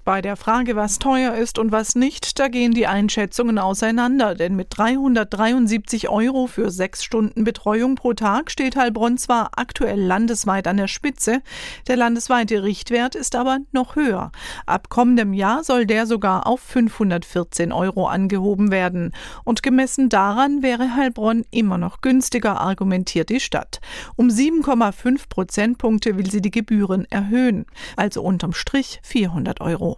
Bei der Frage, was teuer ist und was nicht, da gehen die Einschätzungen auseinander, denn mit 373 € für 6 Stunden Betreuung pro Tag steht Heilbronn zwar aktuell landesweit an der Spitze, der landesweite Richtwert ist aber noch höher. Ab kommendem Jahr soll der sogar auf 514 € angehoben werden. Und gemessen daran wäre Heilbronn immer noch günstiger, argumentiert die Stadt. Um 7,5 Prozentpunkte will sie die Gebühren erhöhen, also unterm Strich 400 €.